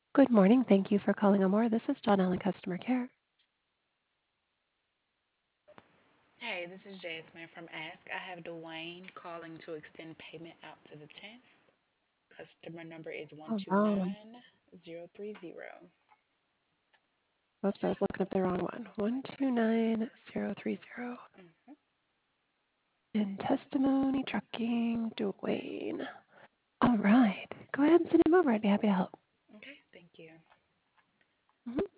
Good morning. Thank you for calling Amore. This is John Allen Customer Care. Hey, this is Jasmine from Ask. I have Dwayne calling to extend payment out to the 10th. Customer number is Oh, no. 129030. Whoops, I was looking up the wrong one. 129030. Mm-hmm. In testimony trucking, Dwayne. All right. Go ahead and send him over. I'd be happy to help. Okay, thank you. Mhm.